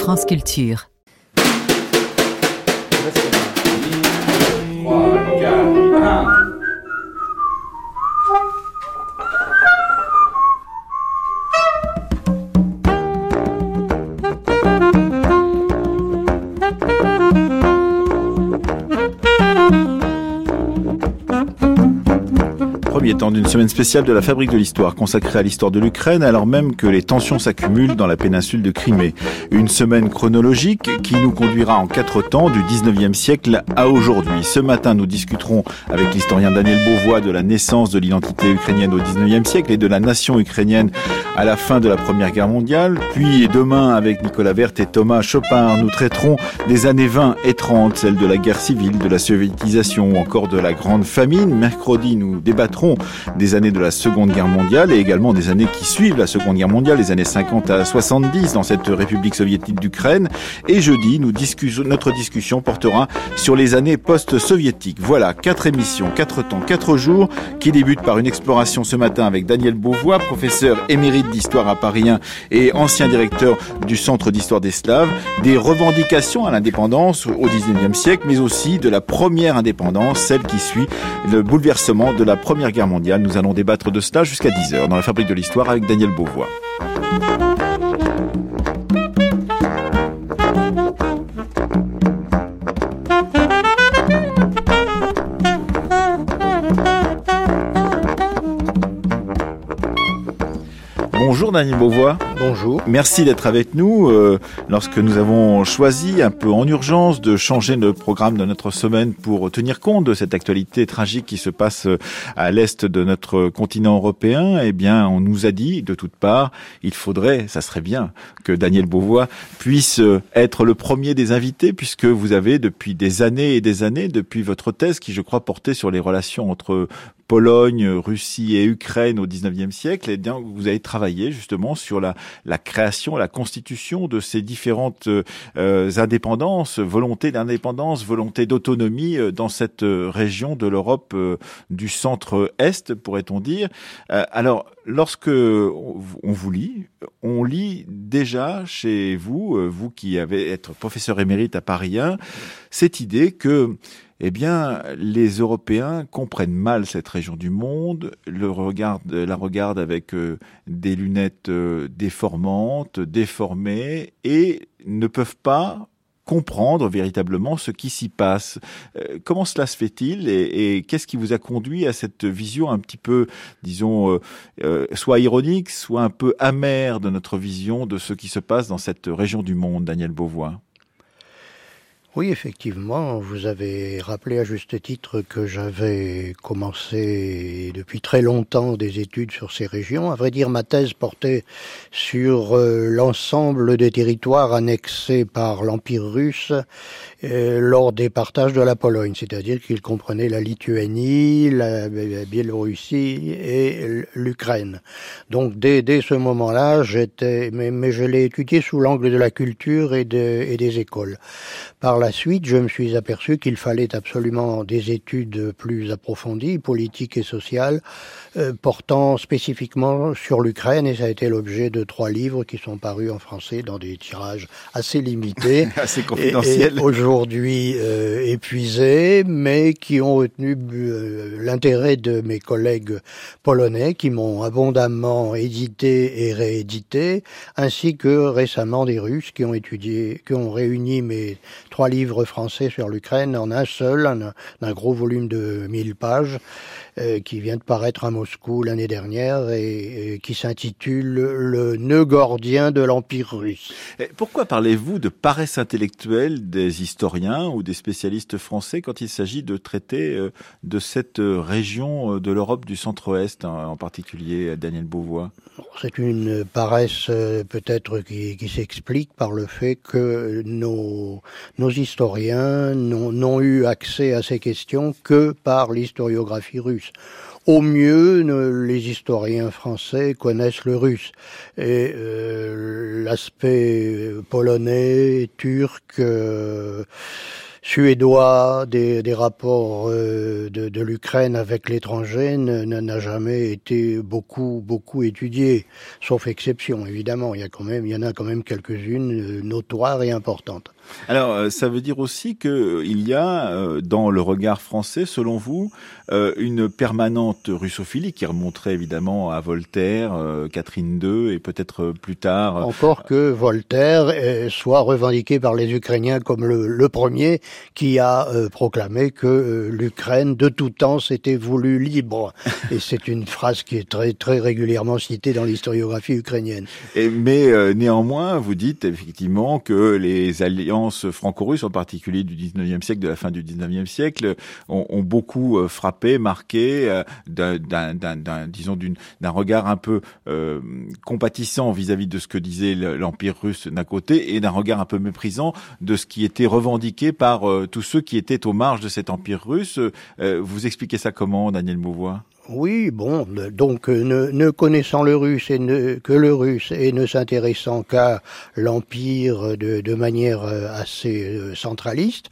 France Culture. 3, 4, 1. Premier temps d'une semaine spéciale de la Fabrique de l'Histoire consacrée à l'histoire de l'Ukraine alors même que les tensions s'accumulent dans la péninsule de Crimée. Une semaine chronologique qui nous conduira en 4 temps du 19e siècle à aujourd'hui. Ce matin, nous discuterons avec l'historien Daniel Beauvois de la naissance de l'identité ukrainienne au 19e siècle et de la nation ukrainienne à la fin de la Première Guerre mondiale. Puis demain, avec Nicolas Werth et Thomas Chopin, nous traiterons des années 20 et 30, celles de la guerre civile, de la soviétisation ou encore de la Grande Famine. Mercredi, nous débattrons des années de la Seconde Guerre mondiale et également des années qui suivent la Seconde Guerre mondiale, les années 50 à 70 dans cette République soviétique d'Ukraine. Et jeudi, notre discussion portera sur les années post-soviétiques. Voilà, 4 émissions, 4 temps, 4 jours qui débutent par une exploration ce matin avec Daniel Beauvois, professeur émérite d'histoire à Paris 1 et ancien directeur du Centre d'histoire des Slaves, des revendications à l'indépendance au 19e siècle, mais aussi de la première indépendance, celle qui suit le bouleversement de la Première Guerre mondiale. Nous allons débattre de cela jusqu'à 10h dans la Fabrique de l'Histoire avec Daniel Beauvois. Bonjour Daniel Beauvois. Bonjour. Merci d'être avec nous. Lorsque nous avons choisi un peu en urgence de changer le programme de notre semaine pour tenir compte de cette actualité tragique qui se passe à l'est de notre continent européen, eh bien, on nous a dit de toutes parts, ça serait bien que Daniel Beauvois puisse être le premier des invités puisque vous avez depuis des années et des années, depuis votre thèse qui je crois portait sur les relations entre Pologne, Russie et Ukraine au 19e siècle, eh bien, vous avez travaillé justement sur la création, la constitution de ces différentes indépendances, volonté d'indépendance, volonté d'autonomie dans cette région de l'Europe du centre-est, pourrait-on dire. Alors, lorsque on vous lit, on lit déjà chez vous, vous qui avez être professeur émérite à Paris 1, cette idée que eh bien, les Européens comprennent mal cette région du monde, la regardent avec des lunettes déformantes, déformées, et ne peuvent pas comprendre véritablement ce qui s'y passe. Comment cela se fait-il et qu'est-ce qui vous a conduit à cette vision un petit peu, disons, soit ironique, soit un peu amère de notre vision de ce qui se passe dans cette région du monde, Daniel Beauvois? Oui, effectivement, vous avez rappelé à juste titre que j'avais commencé depuis très longtemps des études sur ces régions. À vrai dire, ma thèse portait sur l'ensemble des territoires annexés par l'Empire russe lors des partages de la Pologne, c'est-à-dire qu'il comprenait la Lituanie, la Biélorussie et l'Ukraine. Donc dès ce moment-là, mais je l'ai étudié sous l'angle de la culture et des écoles. Par la suite, je me suis aperçu qu'il fallait absolument des études plus approfondies, politiques et sociales, portant spécifiquement sur l'Ukraine, et ça a été l'objet de 3 livres qui sont parus en français dans des tirages assez limités, assez confidentiels, et aujourd'hui épuisés, mais qui ont retenu l'intérêt de mes collègues polonais, qui m'ont abondamment édité et réédité, ainsi que récemment des Russes qui ont réuni mes 3 livres français sur l'Ukraine en un seul, un gros volume de 1000 pages, qui vient de paraître à Moscou l'année dernière et qui s'intitule « Le nœud gordien de l'Empire russe ». Pourquoi parlez-vous de paresse intellectuelle des historiens ou des spécialistes français quand il s'agit de traiter de cette région de l'Europe du centre-est, en particulier, Daniel Beauvois? C'est une paresse peut-être qui s'explique par le fait que nos historiens n'ont eu accès à ces questions que par l'historiographie russe. Au mieux, les historiens français connaissent le russe et l'aspect polonais, turc, suédois des rapports de l'Ukraine avec l'étranger n'a jamais été beaucoup étudié, sauf exception évidemment. Il y en a quand même quelques-unes notoires et importantes. Alors, ça veut dire aussi qu'il y a, dans le regard français, selon vous, une permanente russophilie qui remonterait évidemment à Voltaire, Catherine II et peut-être plus tard... Encore que Voltaire soit revendiqué par les Ukrainiens comme le premier qui a proclamé que l'Ukraine, de tout temps, s'était voulue libre. Et c'est une phrase qui est très régulièrement citée dans l'historiographie ukrainienne. Mais néanmoins, vous dites effectivement que les alliances franco-russes, en particulier du 19e siècle, de la fin du 19e siècle, ont beaucoup frappé, marqué d'un regard un peu compatissant vis-à-vis de ce que disait l'Empire russe d'un côté et d'un regard un peu méprisant de ce qui était revendiqué par tous ceux qui étaient aux marges de cet Empire russe. Vous expliquez ça comment, Daniel Beauvois ? Oui, bon, donc ne connaissant le russe que le russe et ne s'intéressant qu'à l'empire de manière assez centraliste,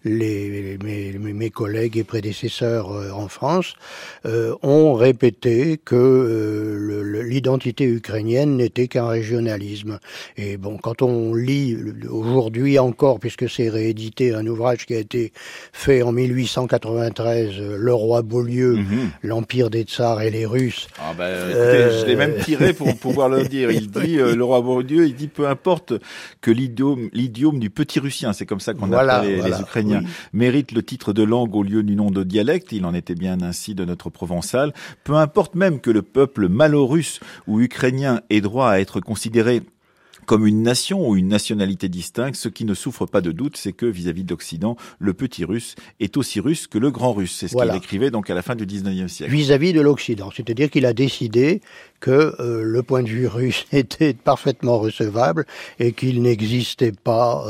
mes collègues et prédécesseurs en France ont répété que l'identité ukrainienne n'était qu'un régionalisme. Et bon, quand on lit aujourd'hui encore, puisque c'est réédité, un ouvrage qui a été fait en 1893, Le Roi Beaulieu, l'Empire des Tsars et les Russes. Ah écoutez, je l'ai même tiré pour pouvoir le dire. Il dit, le Roi Beaulieu, il dit peu importe que l'idiome du petit russien, c'est comme ça qu'on appelle les Ukrainiens, mérite le titre de langue au lieu du nom de dialecte. Il en était bien ainsi de notre provençal. Peu importe même que le peuple malo-russe ou ukrainien ait droit à être considéré comme une nation ou une nationalité distincte, ce qui ne souffre pas de doute, c'est que vis-à-vis de l'Occident, le petit russe est aussi russe que le grand russe. C'est ce qu'il écrivait donc à la fin du 19e siècle. Vis-à-vis de l'Occident, c'est-à-dire qu'il a décidé que le point de vue russe était parfaitement recevable et qu'il n'existait pas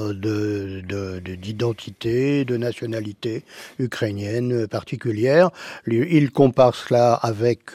d'identité, de nationalité ukrainienne particulière. Il compare cela avec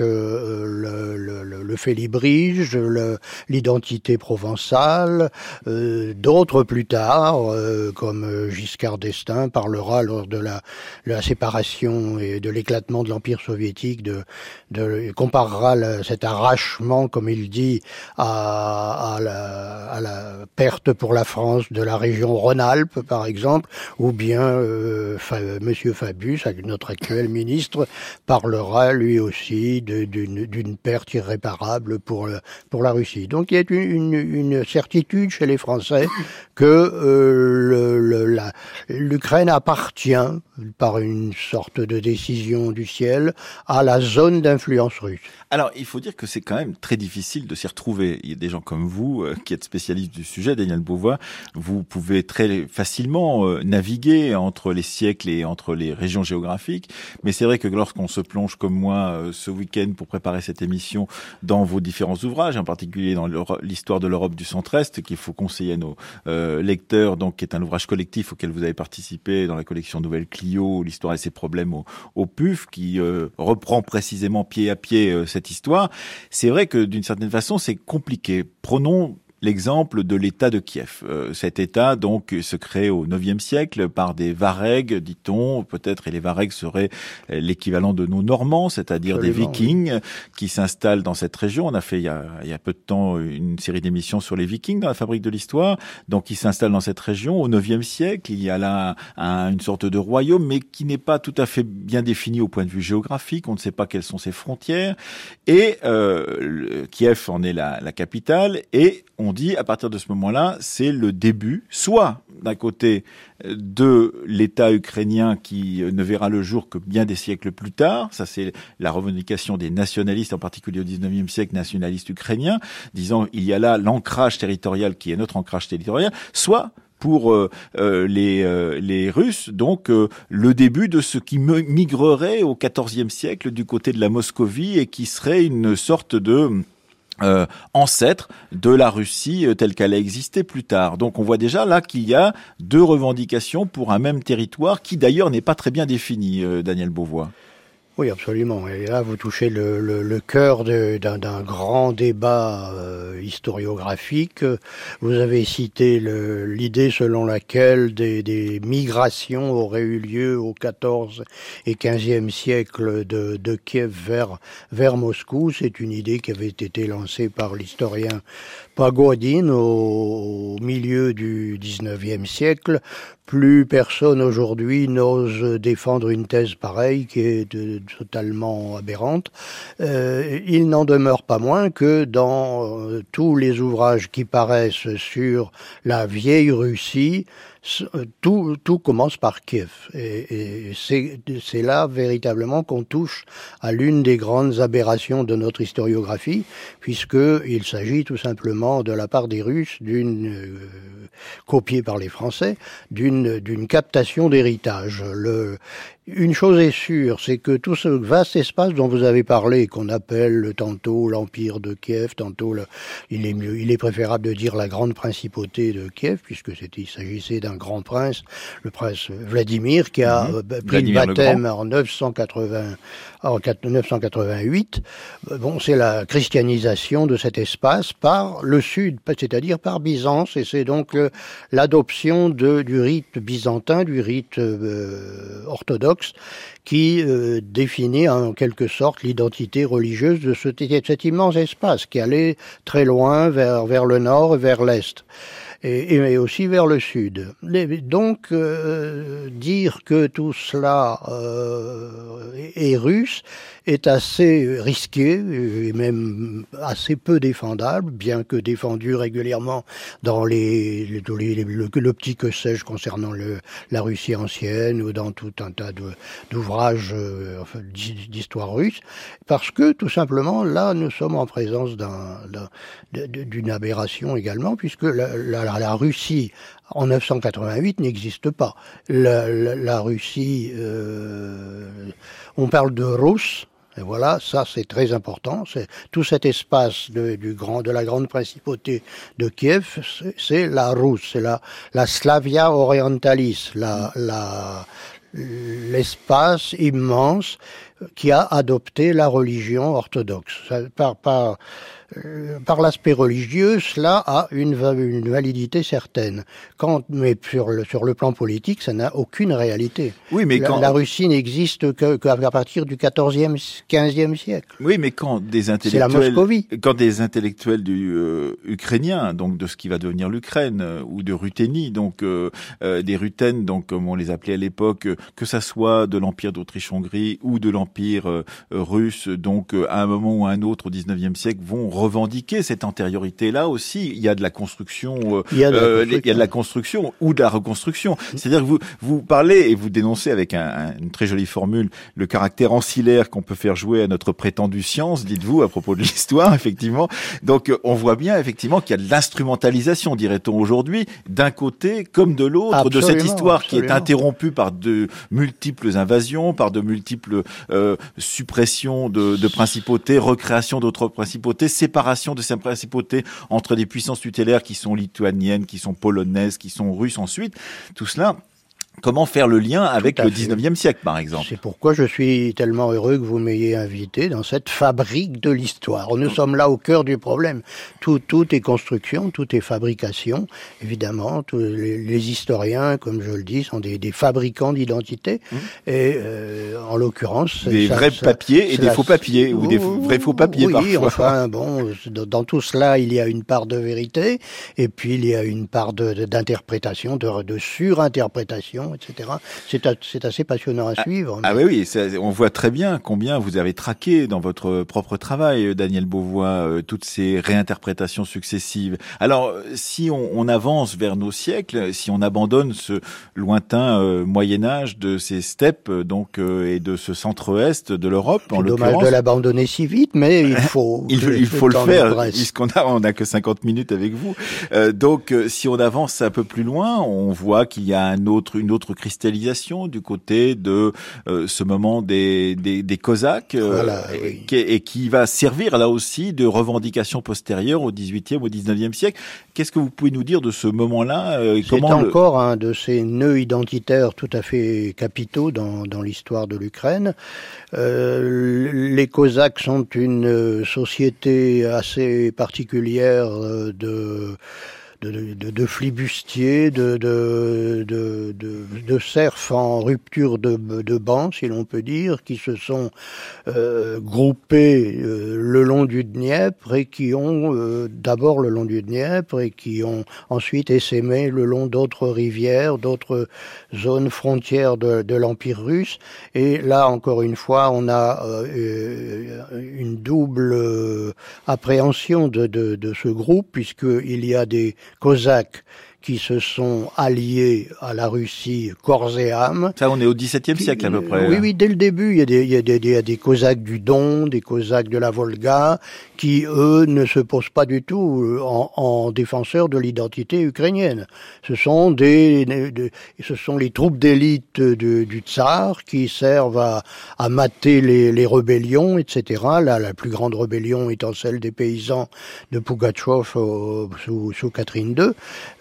le félibrige, l'identité provençale. D'autres plus tard, comme Giscard d'Estaing, parlera lors de la séparation et de l'éclatement de l'Empire soviétique, comparera cet arrachement, comme il dit, à la perte pour la France de la région Rhône-Alpes, par exemple, ou bien Monsieur Fabius, notre actuel ministre, parlera lui aussi d'une perte irréparable pour la Russie. Donc il y a une certitude chez les Français que l'Ukraine appartient, par une sorte de décision du ciel, à la zone d'influence russe. Alors, il faut dire que c'est quand même très difficile de s'y retrouver. Il y a des gens comme vous qui êtes spécialistes du sujet, Daniel Beauvois. Vous pouvez très facilement naviguer entre les siècles et entre les régions géographiques. Mais c'est vrai que lorsqu'on se plonge comme moi ce week-end pour préparer cette émission dans vos différents ouvrages, en particulier dans l'histoire de l'Europe du centre-est, qu'il faut conseiller à nos lecteurs, donc qui est un ouvrage collectif auquel vous avez participé dans la collection Nouvelle Clio, l'histoire et ses problèmes au PUF, qui reprend précisément pied à pied cette histoire. C'est vrai que d'une certaine façon, c'est compliqué. Prenons l'exemple de l'État de Kiev. Cet État, donc, se crée au IXe siècle par des Varegs, dit-on, peut-être, et les Varegs seraient l'équivalent de nos Normands, c'est-à-dire des Vikings, qui s'installent dans cette région. On a fait, il y a peu de temps, une série d'émissions sur les Vikings dans la Fabrique de l'Histoire. Donc, ils s'installent dans cette région. Au IXe siècle, il y a là une sorte de royaume, mais qui n'est pas tout à fait bien défini au point de vue géographique. On ne sait pas quelles sont ses frontières. Et Kiev en est la capitale, et on dit, à partir de ce moment-là, c'est le début, soit d'un côté de l'État ukrainien qui ne verra le jour que bien des siècles plus tard, ça c'est la revendication des nationalistes, en particulier au XIXe siècle, nationalistes ukrainiens, disant il y a là l'ancrage territorial qui est notre ancrage territorial, soit pour les Russes, donc le début de ce qui migrerait au XIVe siècle du côté de la Moscovie et qui serait une sorte de ancêtre de la Russie telle qu'elle a existé plus tard. Donc on voit déjà là qu'il y a deux revendications pour un même territoire qui d'ailleurs n'est pas très bien défini, Daniel Beauvois. Oui, absolument. Et là, vous touchez le cœur d'un grand débat historiographique. Vous avez cité l'idée selon laquelle des migrations auraient eu lieu au XIVe et XVe siècle de Kiev vers Moscou. C'est une idée qui avait été lancée par l'historien Pagodin au milieu du XIXe siècle. Plus personne aujourd'hui n'ose défendre une thèse pareille qui est totalement aberrante. Il n'en demeure pas moins que dans tous les ouvrages qui paraissent sur la vieille Russie, tout commence par Kiev. Et c'est là véritablement qu'on touche à l'une des grandes aberrations de notre historiographie, puisqu'il s'agit tout simplement de la part des Russes copiée par les Français, d'une captation d'héritage. Une chose est sûre, c'est que tout ce vaste espace dont vous avez parlé, qu'on appelle tantôt l'Empire de Kiev, tantôt il est préférable de dire la grande principauté de Kiev, puisque il s'agissait d'un grand prince, le prince Vladimir, qui a pris le baptême en 988. Bon, c'est la christianisation de cet espace par le sud, c'est-à-dire par Byzance, et c'est donc l'adoption du rite byzantin, du rite orthodoxe, qui définit en quelque sorte l'identité religieuse de cet immense espace qui allait très loin vers le nord et vers l'est. Et aussi vers le sud. Donc, dire que tout cela est russe est assez risqué et même assez peu défendable, bien que défendu régulièrement dans le petit que sais-je concernant la Russie ancienne ou dans tout un tas d'ouvrages d'histoire russe, parce que tout simplement là nous sommes en présence d'une aberration également, puisque la Russie en 988 n'existe pas. La Russie, on parle de Rus. Et voilà, ça c'est très important. C'est tout cet espace de la grande principauté de Kiev, c'est la Rus, c'est la Slavia Orientalis, l'espace immense qui a adopté la religion orthodoxe. Par l'aspect religieux, cela a une validité certaine. Mais sur le plan politique, ça n'a aucune réalité. Oui, mais la Russie n'existe qu'à partir du XIVe, XVe siècle. Oui, mais quand des intellectuels ukrainiens, donc de ce qui va devenir l'Ukraine, ou de Ruthénie, donc des Rutènes, donc comme on les appelait à l'époque, que ça soit de l'Empire d'Autriche-Hongrie ou de l'Empire russe, donc à un moment ou à un autre au XIXe siècle, vont revendiquer cette antériorité-là aussi. Il y a de la construction, il y a de la construction ou de la reconstruction. C'est-à-dire que vous parlez et vous dénoncez avec une très jolie formule le caractère ancillaire qu'on peut faire jouer à notre prétendue science, dites-vous, à propos de l'histoire, effectivement. Donc, on voit bien, effectivement, qu'il y a de l'instrumentalisation, dirait-on aujourd'hui, d'un côté comme de l'autre, de cette histoire qui est interrompue par de multiples invasions, par de multiples suppressions de principautés, recréation d'autres principautés, séparation de ces principautés entre des puissances tutélaires qui sont lituaniennes, qui sont polonaises, qui sont russes ensuite. Tout cela, comment faire le lien avec le 19e siècle, par exemple? C'est pourquoi je suis tellement heureux que vous m'ayez invité dans cette fabrique de l'histoire. Nous sommes là au cœur du problème. Tout est construction, tout est fabrication. Évidemment, les historiens, comme je le dis, sont des fabricants d'identité. Et en l'occurrence... Des vrais papiers et des faux papiers, ou des vrais faux papiers parfois. Oui, enfin, bon, dans tout cela, il y a une part de vérité, et puis il y a une part d'interprétation, de surinterprétation, etc. C'est assez passionnant à suivre. Ah oui, on voit très bien combien vous avez traqué dans votre propre travail, Daniel Beauvois, toutes ces réinterprétations successives. Alors, si on avance vers nos siècles, si on abandonne ce lointain Moyen-Âge de ces steppes et de ce centre-est de l'Europe, en l'occurrence... C'est dommage de l'abandonner si vite, mais il faut... il faut le faire, puisqu'on a que 50 minutes avec vous. Donc, si on avance un peu plus loin, on voit qu'il y a une autre une autre cristallisation du côté de ce moment des Cosaques, et qui va servir là aussi de revendication postérieure au XVIIIe, au XIXe siècle. Qu'est-ce que vous pouvez nous dire de ce moment-là? C'est encore un de ces nœuds identitaires tout à fait capitaux dans l'histoire de l'Ukraine. Les Cosaques sont une société assez particulière de flibustiers, de serfs en rupture de banc, si l'on peut dire, qui se sont groupés le long du Dniepr et qui ont d'abord le long du Dniepr et qui ont ensuite essaimé le long d'autres rivières, d'autres zones frontières de l'Empire russe. Et là, encore une fois, on a une double appréhension de ce groupe, puisqu'il y a des Cosaques qui se sont alliés à la Russie corps et âme. Ça, on est au XVIIe siècle à peu près. Oui, dès le début, il y a des Cosaques du Don, des Cosaques de la Volga, qui, eux, ne se posent pas du tout en défenseurs de l'identité ukrainienne. Ce sont les troupes d'élite du tsar qui servent à mater les rébellions, etc. La plus grande rébellion étant celle des paysans de Pougatchov sous Catherine II.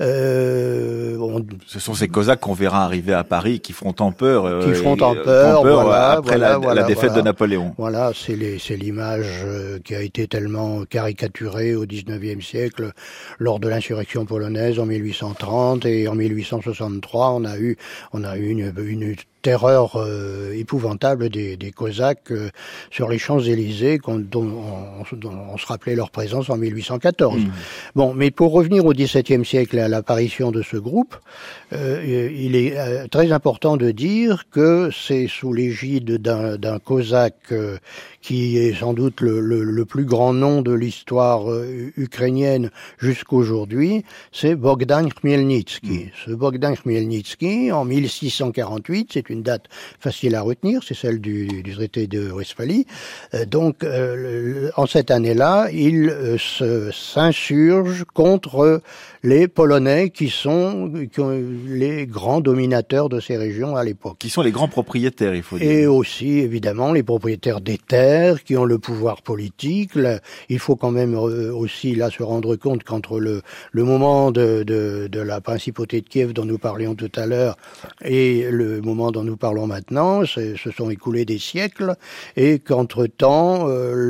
Ce sont ces Cosaques qu'on verra arriver à Paris, qui feront tant peur, après la défaite de Napoléon. Voilà, c'est l'image qui a été tellement caricaturée au XIXe siècle lors de l'insurrection polonaise en 1830 et en 1863. On a eu une terreur épouvantable des Cosaques sur les Champs-Élysées, dont on se rappelait leur présence en 1814. Bon, mais pour revenir au XVIIe siècle et à l'apparition de ce groupe, il est très important de dire que c'est sous l'égide d'un Cosaque qui est sans doute le plus grand nom de l'histoire ukrainienne jusqu'aujourd'hui, c'est Bogdan Khmelnytsky. Ce Bogdan Khmelnytsky, en 1648, c'est une date facile à retenir, c'est celle du traité de Westphalie. Donc, en cette année-là, il s'insurge contre les Polonais qui sont les grands dominateurs de ces régions à l'époque. Qui sont les grands propriétaires, il faut dire. Et aussi, évidemment, les propriétaires des terres qui ont le pouvoir politique. Là, il faut quand même aussi là se rendre compte qu'entre le moment de la principauté de Kiev dont nous parlions tout à l'heure et le moment dont nous parlons maintenant, se sont écoulés des siècles, et qu'entre-temps,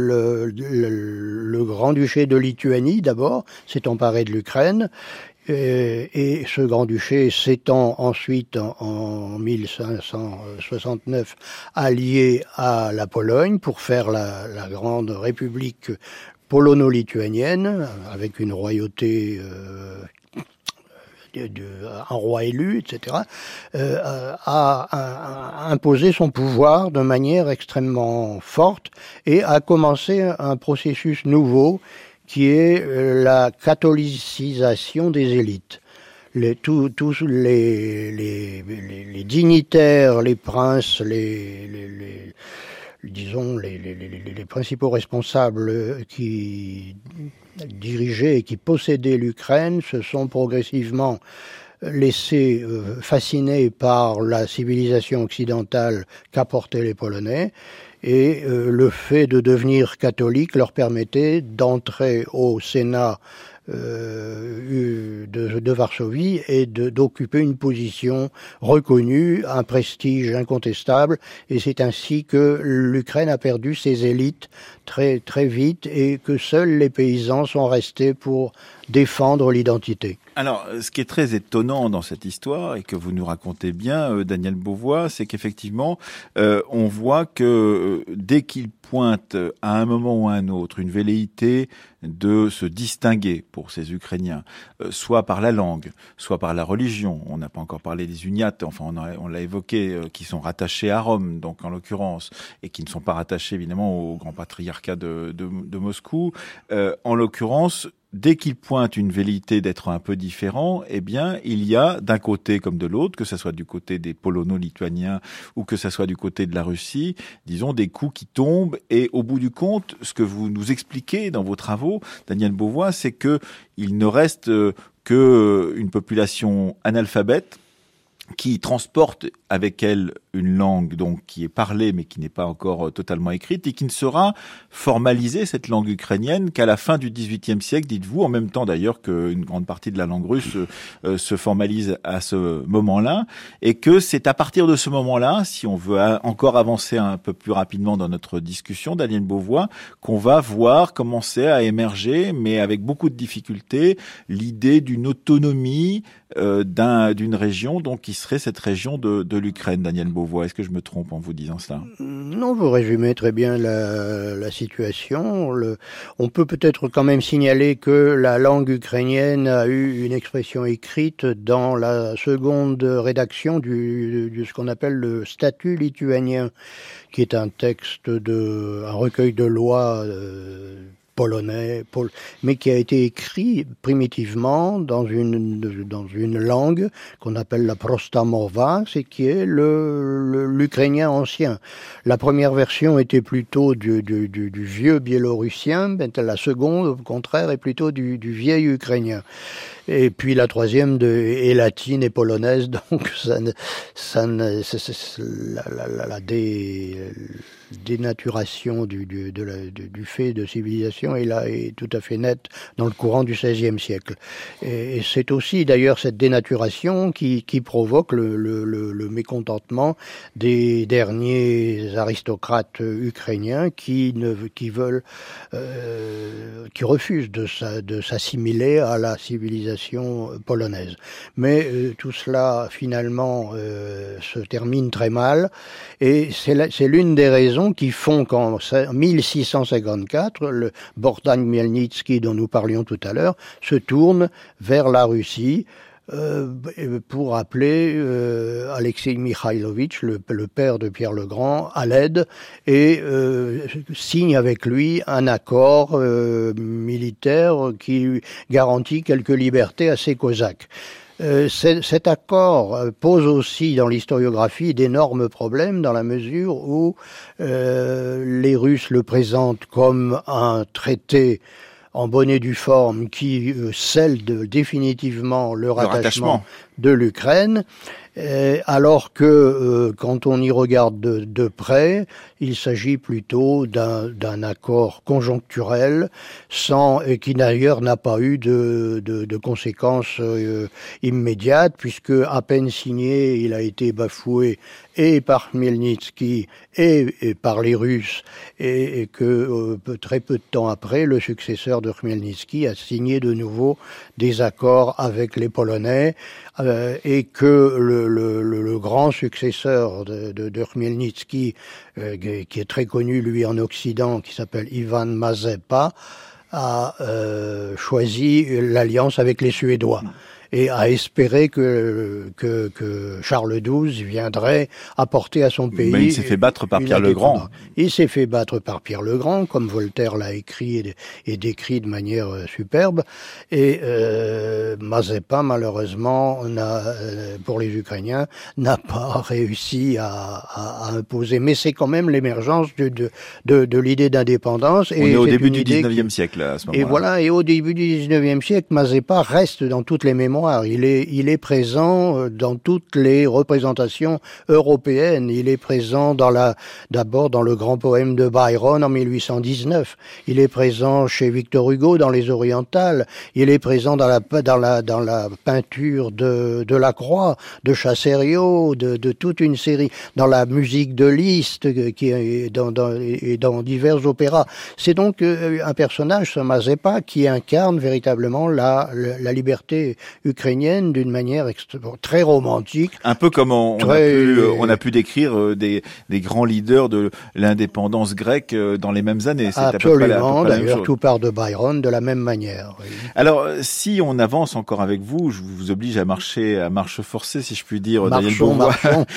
le Grand-Duché de Lituanie, d'abord, s'est emparé de l'Ukraine, et ce grand-duché s'étant ensuite en 1569 allié à la Pologne pour faire la grande république polono-lituanienne avec une royauté un roi élu, etc., a imposé son pouvoir de manière extrêmement forte et a commencé un processus nouveau qui est la catholicisation des élites. Tous les dignitaires, les princes, disons les principaux responsables qui dirigeaient et qui possédaient l'Ukraine se sont progressivement laissés fasciner par la civilisation occidentale qu'apportaient les Polonais. Et le fait de devenir catholique leur permettait d'entrer au Sénat de Varsovie et d'occuper une position reconnue, un prestige incontestable. Et c'est ainsi que l'Ukraine a perdu ses élites très, très vite et que seuls les paysans sont restés pour défendre l'identité. Alors, ce qui est très étonnant dans cette histoire, et que vous nous racontez bien, Daniel Beauvois, c'est qu'effectivement, on voit que dès qu'il pointe à un moment ou à un autre une velléité de se distinguer pour ces Ukrainiens, soit par la langue, soit par la religion. On n'a pas encore parlé des uniates, enfin on l'a évoqué, qui sont rattachés à Rome, donc en l'occurrence, et qui ne sont pas rattachés évidemment au grand patriarcat de Moscou. En l'occurrence, dès qu'il pointe une velléité d'être un peu différent, eh bien, il y a d'un côté comme de l'autre, que ce soit du côté des polono-lituaniens ou que ce soit du côté de la Russie, disons, des coups qui tombent. Et au bout du compte, ce que vous nous expliquez dans vos travaux, Daniel Beauvois, c'est que il ne reste qu'une population analphabète qui transporte avec elle une langue donc qui est parlée mais qui n'est pas encore totalement écrite et qui ne sera formalisée, cette langue ukrainienne, qu'à la fin du XVIIIe siècle, dites-vous, en même temps d'ailleurs qu'une grande partie de la langue russe se formalise à ce moment-là, et que c'est à partir de ce moment-là, si on veut encore avancer un peu plus rapidement dans notre discussion, Daniel Beauvois, qu'on va voir commencer à émerger, mais avec beaucoup de difficultés, l'idée d'une autonomie d'une région, donc qui serait cette région de l'Ukraine. Daniel Beauvois, est-ce que je me trompe en vous disant cela? Non, vous résumez très bien la situation. On peut peut-être quand même signaler que la langue ukrainienne a eu une expression écrite dans la seconde rédaction de ce qu'on appelle le statut lituanien, qui est un un recueil de lois polonais, mais qui a été écrit primitivement dans une langue qu'on appelle la prostamova, c'est qui est l'ukrainien ancien. La première version était plutôt du vieux biélorussien, mais la seconde, au contraire, est plutôt du vieil ukrainien. Et puis la troisième est latine et polonaise, donc la dénaturation du fait de civilisation est tout à fait nette dans le courant du XVIe siècle. Et c'est aussi d'ailleurs cette dénaturation qui provoque le mécontentement des derniers aristocrates ukrainiens qui refusent de s'assimiler à la civilisation polonaise. Mais tout cela finalement se termine très mal, et c'est l'une des raisons qui font qu'en 1654, le Bogdan Khmelnytsky dont nous parlions tout à l'heure se tourne vers la Russie pour appeler Alexei Mikhailovitch, le père de Pierre le Grand, à l'aide, et signe avec lui un accord militaire qui garantit quelques libertés à ses Cosaques. Cet accord pose aussi dans l'historiographie d'énormes problèmes dans la mesure où les Russes le présentent comme un traité en bonne et due forme qui scelle définitivement le rattachement de l'Ukraine, alors que quand on y regarde de près, il s'agit plutôt d'un accord conjoncturel et qui d'ailleurs n'a pas eu de conséquences immédiates, puisque à peine signé, il a été bafoué et par Khmelnytsky et par les Russes, et que très peu de temps après, le successeur de Khmelnytsky a signé de nouveau des accords avec les Polonais, et que le grand successeur de Khmelnytsky, qui est très connu lui en Occident, qui s'appelle Ivan Mazepa, a choisi l'alliance avec les Suédois et a espéré que Charles XII viendrait apporter à son pays. Mais il s'est fait battre par Pierre le Grand. Il s'est fait battre par Pierre le Grand, comme Voltaire l'a écrit et décrit de manière superbe. Et Mazepa, malheureusement, pour les Ukrainiens, n'a pas réussi à imposer. Mais c'est quand même l'émergence de l'idée d'indépendance. On est au début du 19e siècle, à ce moment-là. Et voilà, et au début du 19e siècle, Mazepa reste dans toutes les mémoires. Il est présent dans toutes les représentations européennes. Il est présent d'abord dans le grand poème de Byron en 1819. Il est présent chez Victor Hugo dans les Orientales. Il est présent dans la peinture de Lacroix, de Chassériau, de toute une série, dans la musique de Liszt, et dans divers opéras. C'est donc un personnage, ce Mazepa, qui incarne véritablement la liberté ukrainienne d'une manière très romantique. Un peu comme on a pu décrire des grands leaders de l'indépendance grecque dans les mêmes années. C'est absolument, d'ailleurs tout part de Byron de la même manière. Oui. Alors, si on avance encore avec vous, je vous oblige à marcher à marche forcée, si je puis dire, Daniel Beauvois.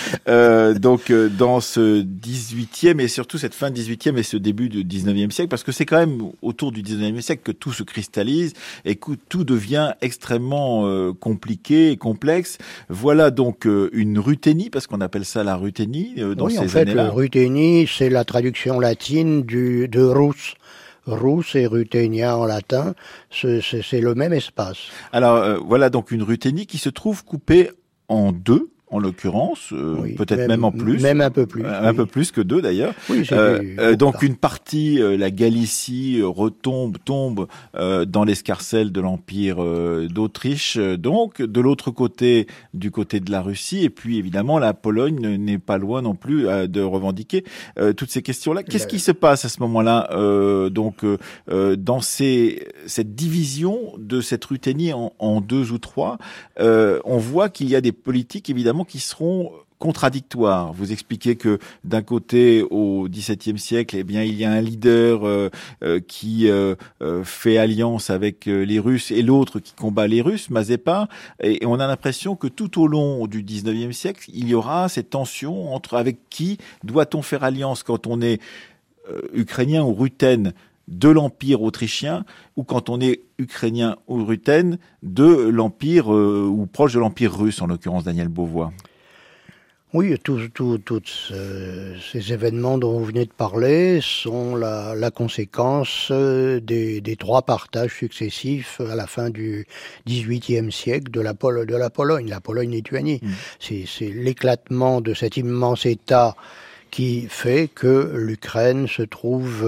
Donc, dans ce 18e et surtout cette fin 18e et ce début du 19e siècle, parce que c'est quand même autour du 19e siècle que tout se cristallise et que tout devient extrêmement compliqué et complexe. Voilà donc une ruthénie, parce qu'on appelle ça la ruthénie dans ces années-là. Le ruthénie, c'est la traduction latine de Rus. Rus et Ruthenia en latin, c'est le même espace. Alors voilà donc une ruthénie qui se trouve coupée en deux, en l'occurrence, oui, peut-être même en plus. Même un peu plus. Un peu plus que 2 d'ailleurs. Oui, donc une partie, la Galicie, tombe dans l'escarcelle de l'Empire d'Autriche. Donc de l'autre côté, du côté de la Russie, et puis évidemment la Pologne n'est pas loin non plus de revendiquer toutes ces questions-là. Qu'est-ce qui se passe à ce moment-là dans cette division de cette Ruthénie en 2 ou 3? On voit qu'il y a des politiques évidemment qui seront contradictoires. Vous expliquez que d'un côté, au XVIIe siècle, eh bien, il y a un leader qui fait alliance avec les Russes et l'autre qui combat les Russes, Mazeppa. Et on a l'impression que tout au long du XIXe siècle, il y aura cette tension entre avec qui doit-on faire alliance quand on est ukrainien ou ruthène de l'Empire autrichien, ou quand on est ukrainien ou ruthène de l'Empire ou proche de l'Empire russe, en l'occurrence Daniel Beauvois. Oui, tous ces événements dont vous venez de parler sont la conséquence des 3 partages successifs à la fin du XVIIIe siècle de la Pologne, la Pologne-Lituanie. C'est l'éclatement de cet immense État qui fait que l'Ukraine se trouve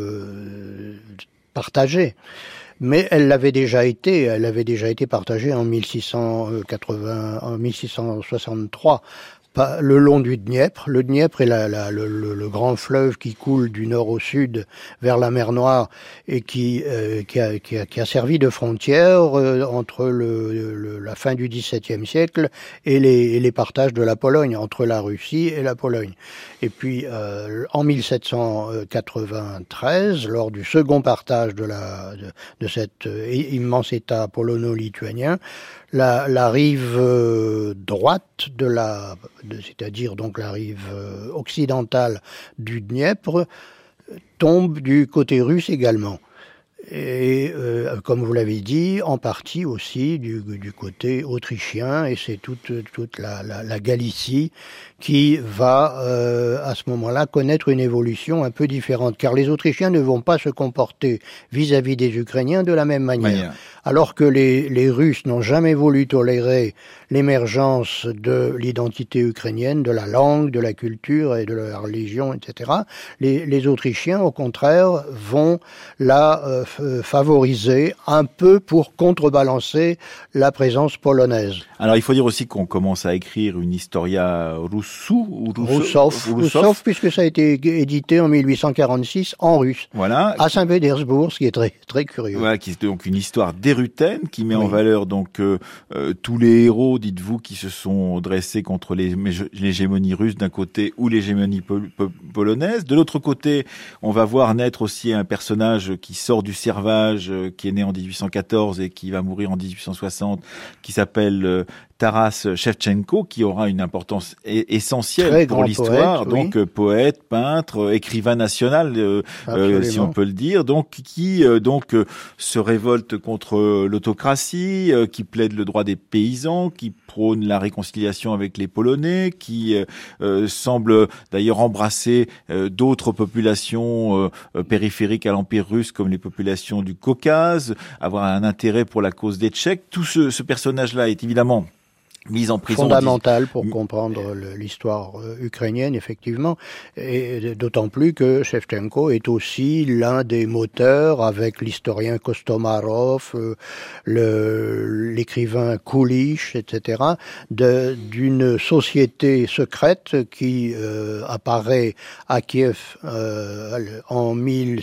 partagée. Mais elle avait déjà été partagée en 1663. Le long du Dniepr. Le Dniepr est le grand fleuve qui coule du nord au sud vers la mer Noire et qui a servi de frontière entre la fin du XVIIe siècle et les partages de la Pologne, entre la Russie et la Pologne. Et puis en 1793, lors du second partage de cet immense État polono-lituanien, la rive droite c'est-à-dire donc la rive occidentale du Dniepr, tombe du côté russe également. Et comme vous l'avez dit, en partie aussi du côté autrichien, et c'est toute la Galicie qui va à ce moment-là connaître une évolution un peu différente, car les Autrichiens ne vont pas se comporter vis-à-vis des Ukrainiens de la même manière. Alors que les Russes n'ont jamais voulu tolérer l'émergence de l'identité ukrainienne, de la langue, de la culture et de la religion, etc., les Autrichiens, au contraire, vont la favoriser un peu pour contrebalancer la présence polonaise. Alors il faut dire aussi qu'on commence à écrire une Historia Roussov, puisque ça a été édité en 1846 en russe, voilà, à Saint-Pétersbourg, ce qui est très très curieux. Voilà, qui est donc une histoire des Ruthènes, qui met en valeur donc tous les héros, dites-vous, qui se sont dressés contre l'hégémonie russe d'un côté ou l'hégémonie polonaise. De l'autre côté, on va voir naître aussi un personnage qui sort du servage, qui est né en 1814 et qui va mourir en 1860, qui s'appelle Taras Shevchenko, qui aura une importance essentielle pour l'histoire, poète, donc poète, peintre, écrivain national, si on peut le dire, donc qui se révolte contre l'autocratie, qui plaide le droit des paysans, qui prône la réconciliation avec les Polonais, qui semble d'ailleurs embrasser d'autres populations périphériques à l'Empire russe, comme les populations du Caucase, avoir un intérêt pour la cause des Tchèques. Tout ce personnage-là est évidemment mise en prison. Fondamental pour comprendre l'histoire ukrainienne, effectivement, et d'autant plus que Shevchenko est aussi l'un des moteurs, avec l'historien Kostomarov, l'écrivain Kulish, etc., d'une société secrète qui apparaît à Kiev en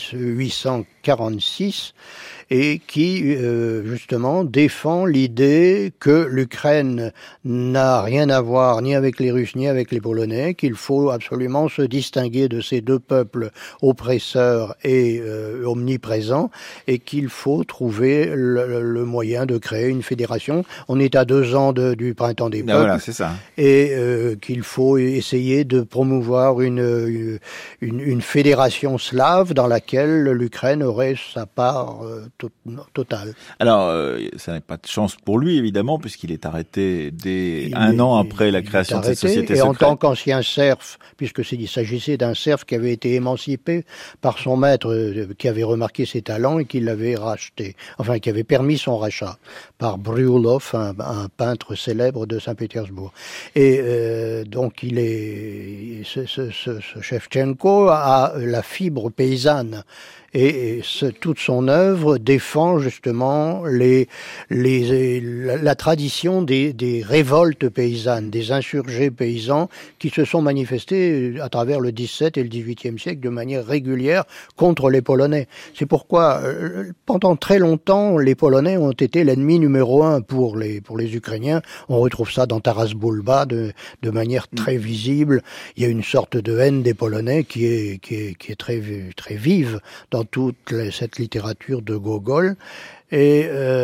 1846 et qui, justement, défend l'idée que l'Ukraine n'a rien à voir ni avec les Russes ni avec les Polonais, qu'il faut absolument se distinguer de ces deux peuples oppresseurs et omniprésents, et qu'il faut trouver le moyen de créer une fédération. On est à 2 ans du printemps des peuples, voilà, c'est ça. Et qu'il faut essayer de promouvoir une fédération slave dans laquelle l'Ukraine aurait sa part totale. Alors, ça n'est pas de chance pour lui, évidemment, puisqu'il est arrêté dès un an après la création de cette société secrète. Et en tant qu'ancien serf, puisque il s'agissait d'un serf qui avait été émancipé par son maître, qui avait remarqué ses talents et qui l'avait racheté, enfin qui avait permis son rachat par Bryullov, un peintre célèbre de Saint-Pétersbourg. Et donc ce Chevchenko a la fibre paysanne. Et toute son œuvre défend justement la tradition des révoltes paysannes, des insurgés paysans qui se sont manifestés à travers le XVIIe et le XVIIIe siècle de manière régulière contre les Polonais. C'est pourquoi pendant très longtemps les Polonais ont été l'ennemi numéro un pour les Ukrainiens. On retrouve ça dans Taras Bulba de manière très visible. Il y a une sorte de haine des Polonais qui est très très vive dans toute cette littérature de Gogol. Et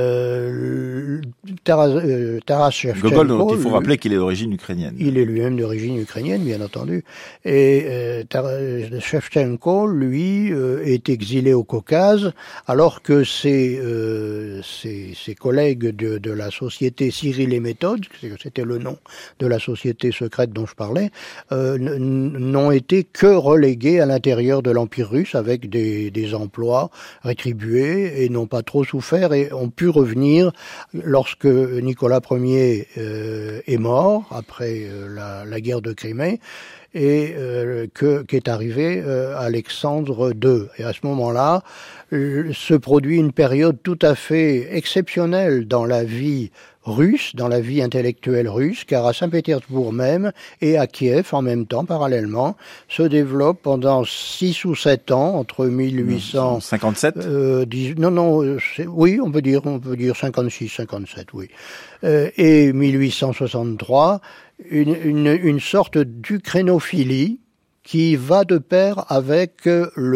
Taras Shevchenko... Gogol, donc il faut rappeler qu'il est d'origine ukrainienne. Il est lui-même d'origine ukrainienne, bien entendu. Et Shevchenko, lui, est exilé au Caucase, alors que ses collègues de la société Cyril et Méthode, c'était le nom de la société secrète dont je parlais, n'ont été que relégués à l'intérieur de l'Empire russe avec des emplois rétribués et n'ont pas trop souffert et ont pu revenir lorsque Nicolas Ier est mort après la guerre de Crimée et qu'est arrivé Alexandre II. Et à ce moment-là, se produit une période tout à fait exceptionnelle dans la vie russe, dans la vie intellectuelle russe, car à Saint-Pétersbourg même et à Kiev en même temps, parallèlement, se développe pendant 6 ou 7 ans, entre 1857 oui, on peut dire 56, 57, oui, et 1863, une sorte d'ukrainophilie qui va de pair avec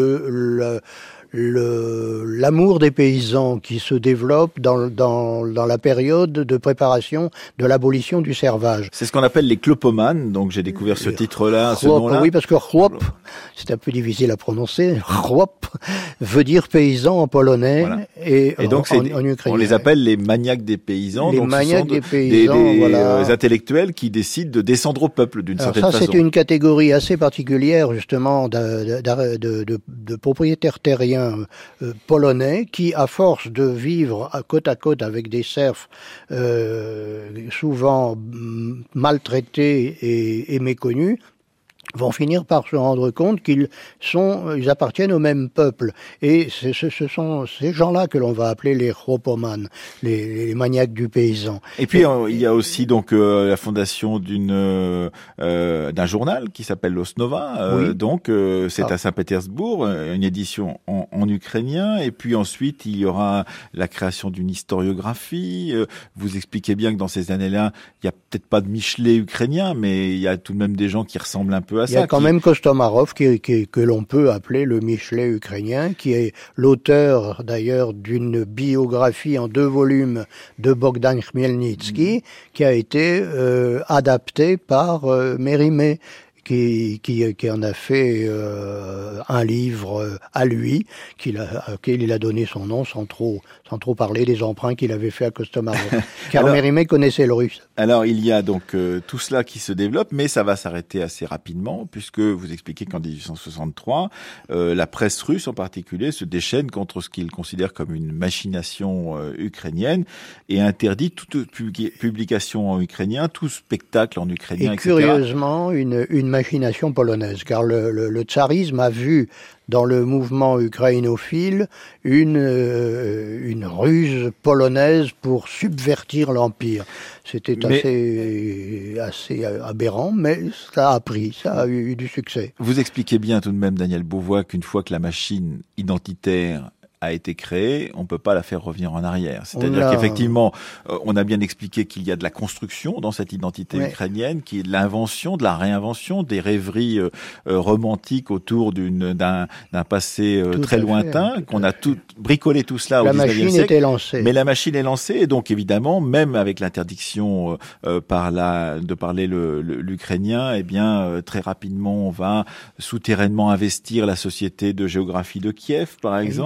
l'amour des paysans qui se développe dans la période de préparation de l'abolition du servage. C'est ce qu'on appelle les clopomanes, donc j'ai découvert ce titre-là, ce nom-là. Oui, parce que chlop, c'est un peu difficile à prononcer, chlop veut dire paysan en polonais, voilà. et donc en ukrainien. On les appelle les maniaques des paysans, les donc maniaques des paysans, voilà. Intellectuels qui décident de descendre au peuple d'une certaine façon. Ça, c'est une catégorie assez particulière, justement, de propriétaires terriens polonais qui, à force de vivre à côte avec des serfs souvent maltraités et méconnus, vont finir par se rendre compte qu'ils appartiennent au même peuple. Et ce sont ces gens-là que l'on va appeler les chłopoman, les maniaques du paysan. Et puis il y a aussi donc la fondation d'un journal qui s'appelle l'Osnova. Oui. Donc c'est à Saint-Pétersbourg, une édition en ukrainien. Et puis ensuite il y aura la création d'une historiographie. Vous expliquez bien que dans ces années-là, il y a peut-être pas de Michelet ukrainien, mais il y a tout de même des gens qui ressemblent un peu à ça. Il y a quand même Kostomarov que l'on peut appeler le Michelet ukrainien, qui est l'auteur d'ailleurs d'une biographie en 2 volumes de Bogdan Khmelnytsky, qui a été adaptée par Mérimée. Qui en a fait un livre à lui, auquel il a donné son nom sans trop parler des emprunts qu'il avait fait à Kostomarov. Car Mérimée connaissait le russe. Alors il y a donc tout cela qui se développe, mais ça va s'arrêter assez rapidement, puisque vous expliquez qu'en 1863, la presse russe en particulier se déchaîne contre ce qu'il considère comme une machination ukrainienne et interdit toute publication en ukrainien, tout spectacle en ukrainien, et etc. Curieusement, une machination polonaise, car le tsarisme a vu dans le mouvement ukrainophile une ruse polonaise pour subvertir l'Empire. C'était assez aberrant, mais ça a eu du succès. Vous expliquez bien tout de même, Daniel Beauvois, qu'une fois que la machine identitaire a été créée, on peut pas la faire revenir en arrière. C'est-à-dire qu'effectivement, on a bien expliqué qu'il y a de la construction dans cette identité ukrainienne, qui est de l'invention, de la réinvention, des rêveries romantiques autour d'un passé très lointain, qu'on a bricolé tout cela au 19e siècle. La machine était lancée. Mais la machine est lancée, et donc évidemment, même avec l'interdiction de parler l'ukrainien, eh bien, très rapidement, on va souterrainement investir la société de géographie de Kiev, par exemple. On va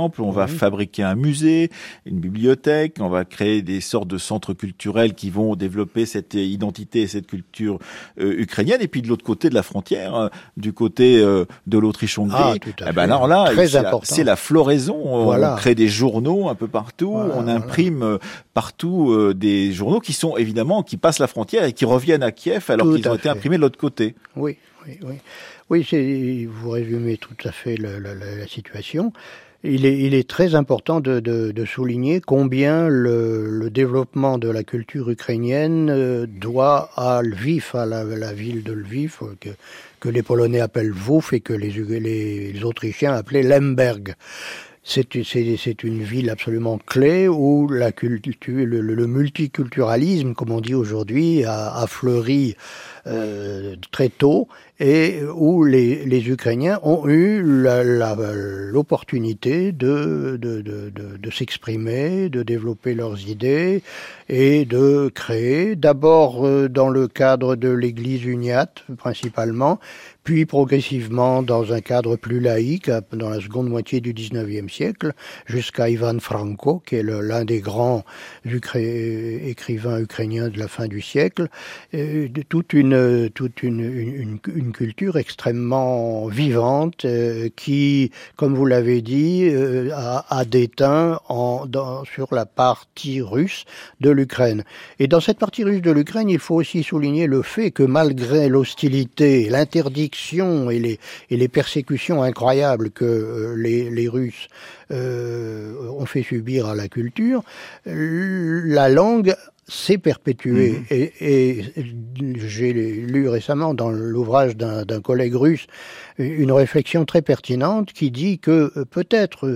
va fabriquer un musée, une bibliothèque, on va créer des sortes de centres culturels qui vont développer cette identité et cette culture ukrainienne. Et puis de l'autre côté de la frontière, du côté de l'Autriche-Hongrie, alors là, c'est la floraison. On crée des journaux un peu partout, on imprime partout des journaux qui passent la frontière et qui reviennent à Kiev alors qu'ils ont été imprimés de l'autre côté. Oui. Oui, vous résumez tout à fait la situation. Il est très important de souligner combien le développement de la culture ukrainienne doit à Lviv, à la ville de Lviv, que les Polonais appellent Lvov et que les Autrichiens appelaient Lemberg. C'est une ville absolument clé où la culture, le multiculturalisme, comme on dit aujourd'hui, a fleuri très tôt, et où les Ukrainiens ont eu l'opportunité de s'exprimer, de développer leurs idées et de créer, d'abord dans le cadre de l'Église uniate principalement, puis progressivement dans un cadre plus laïque, dans la seconde moitié du XIXe siècle, jusqu'à Ivan Franko, qui est l'un des grands écrivains ukrainiens de la fin du siècle, toute une culture extrêmement vivante qui, comme vous l'avez dit, a déteint sur la partie russe de l'Ukraine. Et dans cette partie russe de l'Ukraine, il faut aussi souligner le fait que malgré l'hostilité, l'interdiction et les persécutions incroyables que les Russes ont fait subir à la culture, la langue s'est perpétuée. Et j'ai lu récemment dans l'ouvrage d'un collègue russe une réflexion très pertinente qui dit que peut-être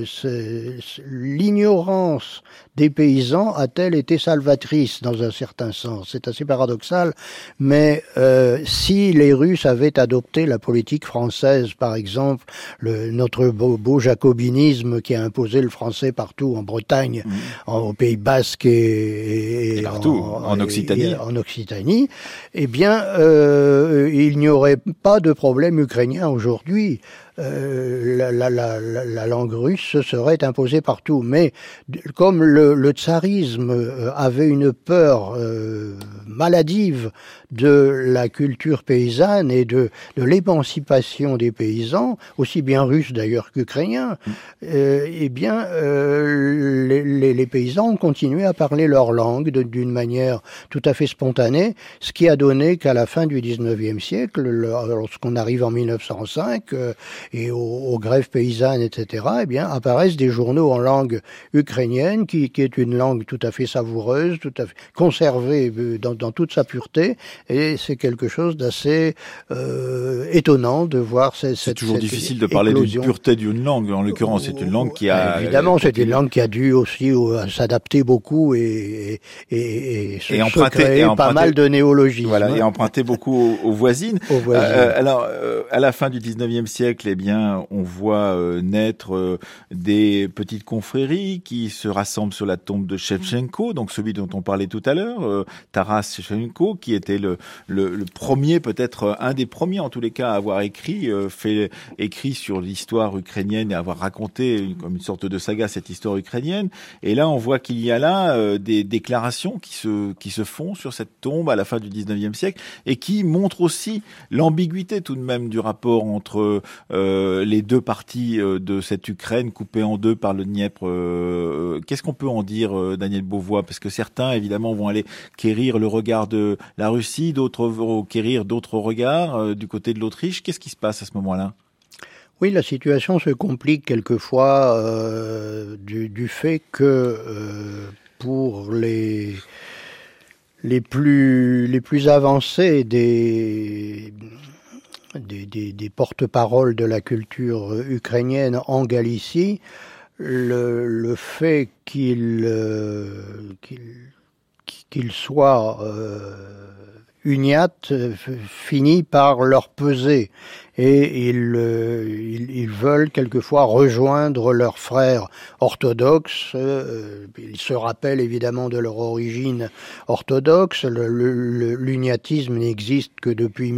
l'ignorance des paysans a-t-elle été salvatrice dans un certain sens. C'est assez paradoxal, mais si les Russes avaient adopté la politique française, par exemple, notre beau jacobinisme qui a imposé le français partout en Bretagne, au Pays Basque et partout, en Occitanie, eh bien, il n'y aurait pas de problème ukrainien aujourd'hui. La langue russe se serait imposée partout. Mais comme le tsarisme avait une peur maladive de la culture paysanne et de l'émancipation des paysans, aussi bien russes d'ailleurs qu'ukrainiens, eh bien, les paysans ont continué à parler leur langue d'une manière tout à fait spontanée, ce qui a donné qu'à la fin du XIXe siècle, lorsqu'on arrive en 1905, et aux grèves paysannes, etc., eh bien, apparaissent des journaux en langue ukrainienne, qui est une langue tout à fait savoureuse, tout à fait conservée dans toute sa pureté, et c'est quelque chose d'assez étonnant de voir c'est toujours difficile de parler d'une pureté d'une langue, en l'occurrence, c'est une langue qui a... Évidemment, c'est une langue qui a dû aussi s'adapter beaucoup et créer pas mal de néologismes. Voilà, et emprunter beaucoup aux voisines. Alors, à la fin du 19e siècle, eh bien, on voit naître des petites confréries qui se rassemblent sur la tombe de Shevchenko, donc celui dont on parlait tout à l'heure, Taras Shevchenko, qui était le premier, peut-être un des premiers en tous les cas, à avoir écrit sur l'histoire ukrainienne et avoir raconté comme une sorte de saga cette histoire ukrainienne. Et là, on voit qu'il y a là des déclarations qui se font sur cette tombe à la fin du 19e siècle et qui montrent aussi l'ambiguïté tout de même du rapport entre les deux parties de cette Ukraine coupée en deux par le Dniepr. Qu'est-ce qu'on peut en dire, Daniel Beauvois? Parce que certains, évidemment, vont aller quérir le regard de la Russie, d'autres vont quérir d'autres regards du côté de l'Autriche. Qu'est-ce qui se passe à ce moment-là? Oui, la situation se complique quelquefois du fait que pour les plus avancés des porte-paroles de la culture ukrainienne en Galicie, le fait qu'il soit uniate finit par leur peser. et ils veulent quelquefois rejoindre leurs frères orthodoxes. Ils se rappellent évidemment de leur origine orthodoxe. L'uniatisme n'existe que depuis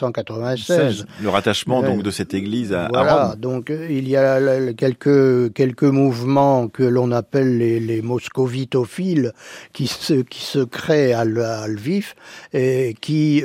1596. Le rattachement donc de cette église à Rome. Donc il y a quelques mouvements que l'on appelle les moscovitophiles qui se créent à Lviv et qui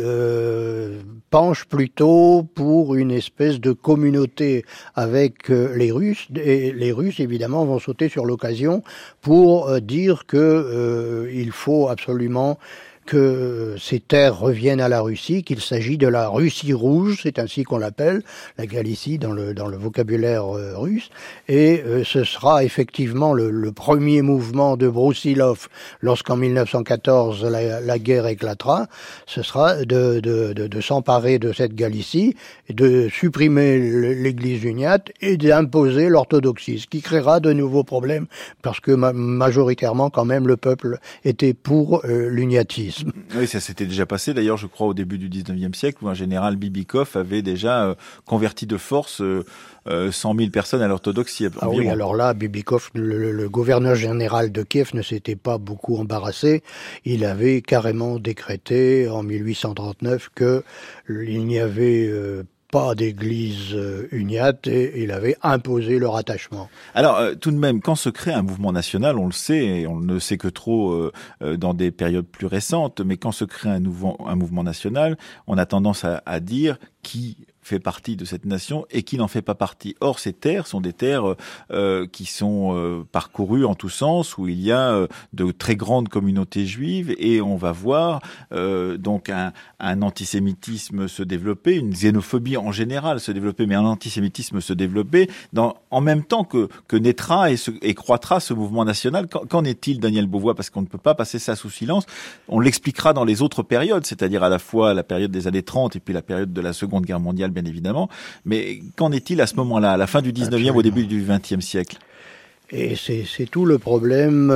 penchent plutôt pour une espèce de communauté avec les Russes, et les Russes évidemment vont sauter sur l'occasion pour dire que il faut absolument que ces terres reviennent à la Russie, qu'il s'agit de la Russie rouge, c'est ainsi qu'on l'appelle, la Galicie dans le vocabulaire russe, et ce sera effectivement le premier mouvement de Broussilov lorsqu'en 1914 la guerre éclatera, ce sera de s'emparer de cette Galicie, de supprimer l'église uniate et d'imposer l'orthodoxie, ce qui créera de nouveaux problèmes, parce que majoritairement quand même le peuple était pour l'uniatisme. Oui, ça s'était déjà passé d'ailleurs, je crois, au début du 19e siècle, où un général Bibikov avait déjà converti de force 100 000 personnes à l'orthodoxie. Ah oui, alors là, Bibikov, le gouverneur général de Kiev, ne s'était pas beaucoup embarrassé. Il avait carrément décrété en 1839 qu'il n'y avait pas d'église uniate et il avait imposé leur attachement. Alors, tout de même, quand se crée un mouvement national, on le sait, et on ne le sait que trop dans des périodes plus récentes, mais quand se crée un mouvement national, on a tendance à dire qui fait partie de cette nation et qui n'en fait pas partie. Or, ces terres sont des terres qui sont parcourues en tous sens, où il y a de très grandes communautés juives, et on va voir donc un antisémitisme se développer, une xénophobie en général se développer, mais un antisémitisme se développer en même temps que naîtra et croîtra ce mouvement national. Qu'en est-il, Daniel Beauvois? Parce qu'on ne peut pas passer ça sous silence. On l'expliquera dans les autres périodes, c'est-à-dire à la fois la période des années 30 et puis la période de la Seconde Guerre mondiale, bien évidemment. Mais qu'en est-il à ce moment-là, à la fin du 19e, au début du 20e siècle? Et c'est tout le problème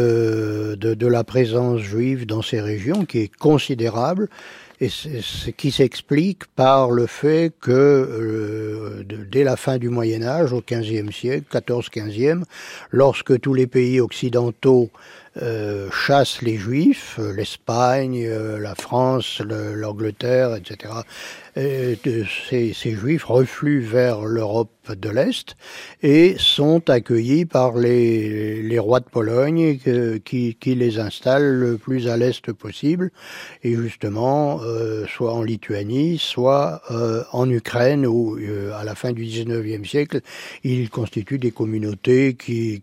de la présence juive dans ces régions qui est considérable. Et c'est qui s'explique par le fait que dès la fin du Moyen-Âge, au XVe siècle, 14-15e, lorsque tous les pays occidentaux chassent les Juifs, l'Espagne, la France, l'Angleterre, etc., ces Juifs refluent vers l'Europe de l'Est et sont accueillis par les rois de Pologne qui les installent le plus à l'Est possible, et justement soit en Lituanie, soit en Ukraine, où à la fin du 19e siècle, ils constituent des communautés qui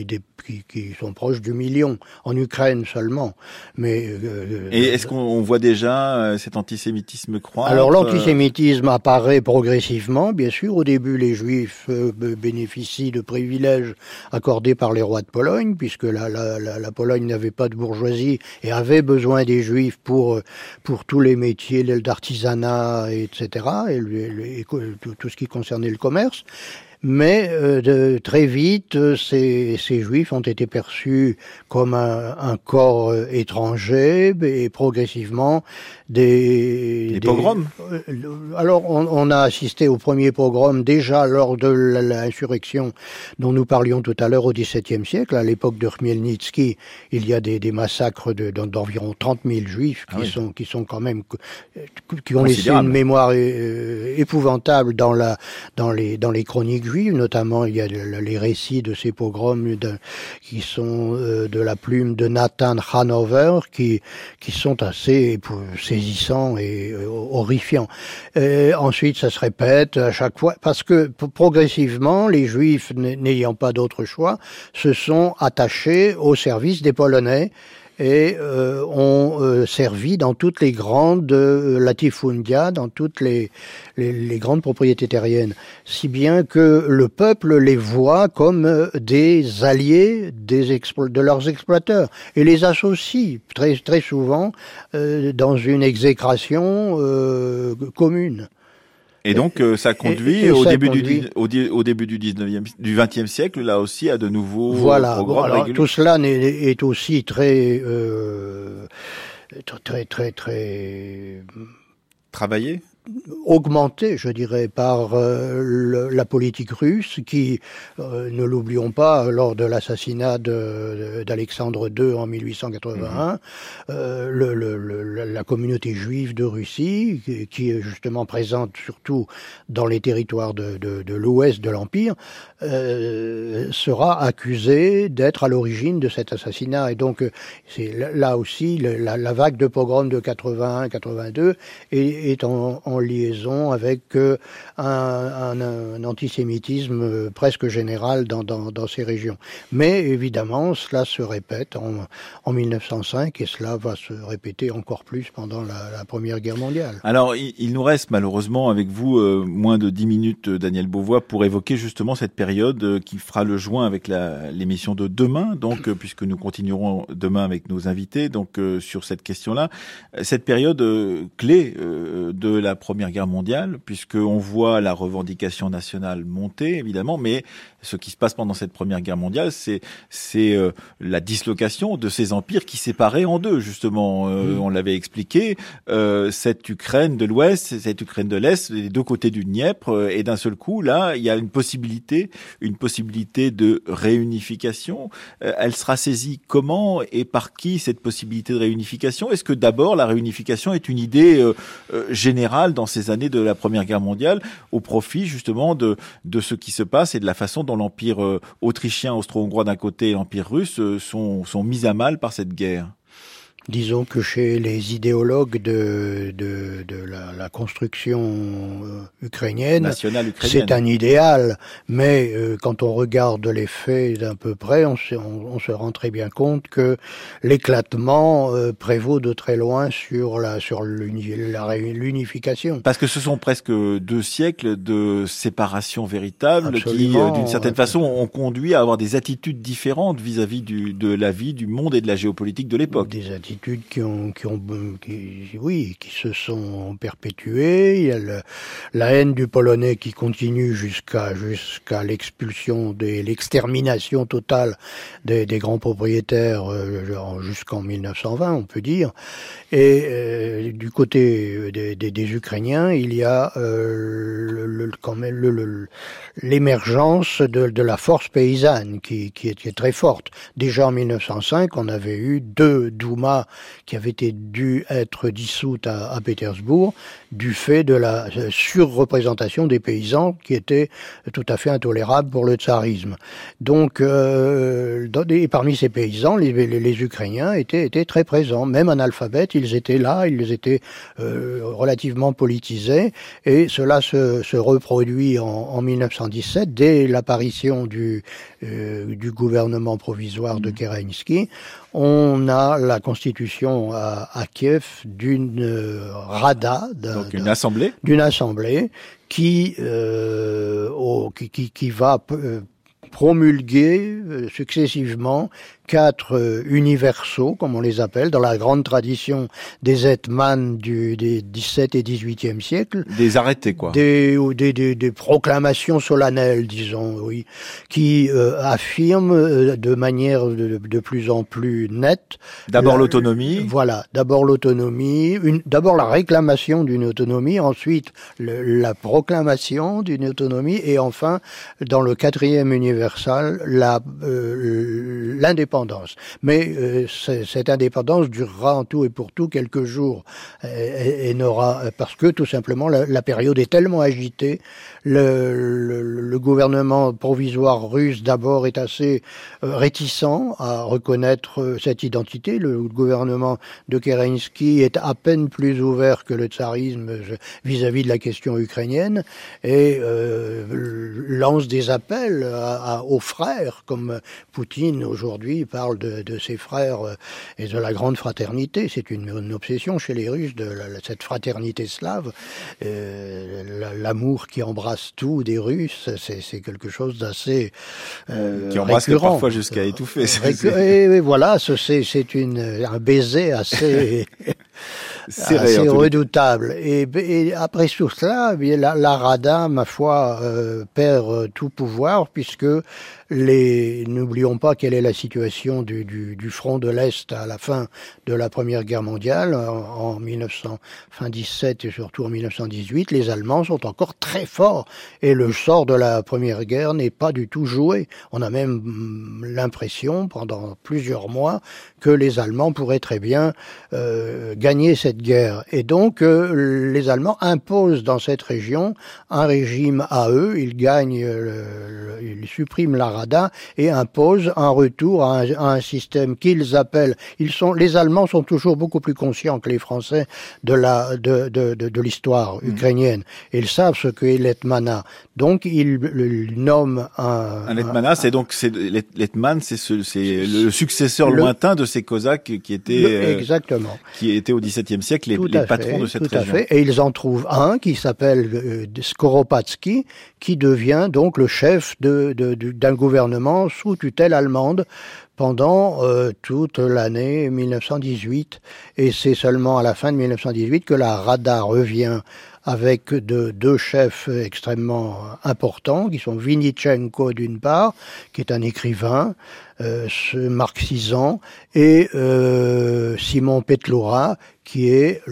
sont proches du million, en Ukraine seulement. Mais et est-ce qu'on voit déjà cet antisémitisme croître? Alors l'antisémitisme apparaît progressivement, bien sûr. Au début, les Juifs bénéficient de privilèges accordés par les rois de Pologne, puisque la Pologne n'avait pas de bourgeoisie et avait besoin des Juifs pour tous les métiers d'artisanat, etc., et tout ce qui concernait le commerce. Mais très vite, ces Juifs ont été perçus comme un corps étranger, et progressivement des pogroms. Alors on a assisté au premier pogrom déjà lors de l'insurrection dont nous parlions tout à l'heure au XVIIe siècle. À l'époque de Khmelnytsky, il y a des massacres d'environ 30 000 Juifs qui sont quand même qui ont laissé une mémoire épouvantable dans les chroniques juives. Notamment, il y a les récits de ces pogroms qui sont de la plume de Nathan Hanover, qui sont assez saisissants et horrifiants. Ensuite, ça se répète à chaque fois, parce que progressivement, les Juifs, n'ayant pas d'autre choix, se sont attachés au service des Polonais et ont servi dans toutes les grandes latifundia, dans toutes les grandes propriétés terriennes, si bien que le peuple les voit comme des alliés de leurs exploiteurs et les associe très très souvent dans une exécration commune. Et donc ça conduit au début du 20e siècle, là aussi, à de nouveaux programmes réguliers. Tout cela est aussi très travaillé. augmenté, je dirais, par la politique russe qui, ne l'oublions pas, lors de l'assassinat d'Alexandre II en 1881, la communauté juive de Russie, qui est justement présente surtout dans les territoires de l'ouest de l'Empire, sera accusée d'être à l'origine de cet assassinat. Et donc, c'est là aussi, la vague de pogroms de 81-82 est en liaison avec un antisémitisme presque général dans ces régions. Mais évidemment, cela se répète en 1905 et cela va se répéter encore plus pendant la Première Guerre mondiale. Alors, il nous reste malheureusement avec vous moins de 10 minutes, Daniel Beauvois, pour évoquer justement cette période qui fera le joint avec l'émission de demain, donc puisque nous continuerons demain avec nos invités, donc sur cette question-là. Cette période clé de la Première Guerre mondiale, puisqu'on voit la revendication nationale monter, évidemment, mais ce qui se passe pendant cette Première Guerre mondiale, c'est la dislocation de ces empires qui séparaient en deux, justement. On l'avait expliqué, cette Ukraine de l'Ouest, cette Ukraine de l'Est, les deux côtés du Dniepr, et d'un seul coup, là, il y a une possibilité de réunification. Elle sera saisie comment et par qui, cette possibilité de réunification? Est-ce que d'abord, la réunification est une idée générale dans ces années de la Première Guerre mondiale, au profit justement de ce qui se passe et de la façon dont l'empire autrichien, austro-hongrois d'un côté et l'empire russe sont mis à mal par cette guerre? Disons que chez les idéologues de la construction ukrainienne, nationale ukrainienne, c'est un idéal, mais quand on regarde les faits d'un peu près, on se rend très bien compte que l'éclatement prévaut de très loin sur l'unification. Parce que ce sont presque 2 siècles de séparation véritable. Absolument. Qui, d'une certaine façon, ont conduit à avoir des attitudes différentes vis-à-vis de la vie, du monde et de la géopolitique de l'époque. Des attitudes qui se sont perpétuées. Il y a la haine du Polonais qui continue jusqu'à l'expulsion l'extermination totale des grands propriétaires jusqu'en 1920, on peut dire. Et du côté des Ukrainiens, il y a quand même l'émergence de la force paysanne qui est très forte. Déjà en 1905, on avait eu 2 doumas qui avaient dû être dissoutes à Pétersbourg du fait de la surreprésentation des paysans qui était tout à fait intolérable pour le tsarisme. Donc, et parmi ces paysans, les Ukrainiens étaient très présents, même analphabètes, ils étaient là, ils étaient relativement politisés, et cela se reproduit en 1917 dès l'apparition du gouvernement provisoire de Kerensky. On a la constitution à Kiev d'une Rada, une assemblée, qui va promulguer successivement 4 universaux, comme on les appelle, dans la grande tradition des hetmans des 17 et 18e siècles. Des arrêtés, quoi. Des proclamations solennelles, disons, oui, qui affirment de manière de plus en plus nette. D'abord l'autonomie. Voilà, d'abord l'autonomie, d'abord la réclamation d'une autonomie, ensuite la proclamation d'une autonomie, et enfin, dans le 4e universal, l'indépendance. Mais cette indépendance durera en tout et pour tout quelques jours et n'aura, parce que tout simplement la période est tellement agitée. Le gouvernement provisoire russe d'abord est assez réticent à reconnaître cette identité. Le gouvernement de Kerensky est à peine plus ouvert que le tsarisme vis-à-vis de la question ukrainienne et lance des appels aux frères, comme Poutine aujourd'hui parle de ses frères et de la grande fraternité. C'est une obsession chez les Russes de cette fraternité slave, l'amour qui embrasse tout des Russes. C'est quelque chose d'assez qui embrasse récurrent, parfois jusqu'à étouffer. Et voilà, c'est un baiser assez serré, assez redoutable. Et après tout cela, la Rada, ma foi, perd tout pouvoir, puisque n'oublions pas quelle est la situation du front de l'Est à la fin de la Première Guerre mondiale, en 1917 et surtout en 1918. Les Allemands sont encore très forts et le sort de la Première Guerre n'est pas du tout joué. On a même l'impression, pendant plusieurs mois, que les Allemands pourraient très bien gagner cette guerre. Et donc, les Allemands imposent dans cette région un régime à eux. Ils gagnent, ils suppriment la Rada et imposent un retour à un système qu'ils appellent. Les Allemands sont toujours beaucoup plus conscients que les Français de l'histoire ukrainienne. Ils savent ce qu'est l'Hetmanat. Donc, ils nomment un Hetmanat, c'est l'Hetman, c'est le successeur lointain de ces Cosaques qui étaient exactement, qui étaient au XVIIe siècle les patrons de cette région. Tout à fait. Et ils en trouvent un qui s'appelle Skoropadsky, qui devient donc le chef d'un gouvernement sous tutelle allemande pendant toute l'année 1918. Et c'est seulement à la fin de 1918 que la Rada revient avec deux chefs extrêmement importants, qui sont Vinitchenko d'une part, qui est un écrivain marxisant, et Simon Petliura, qui est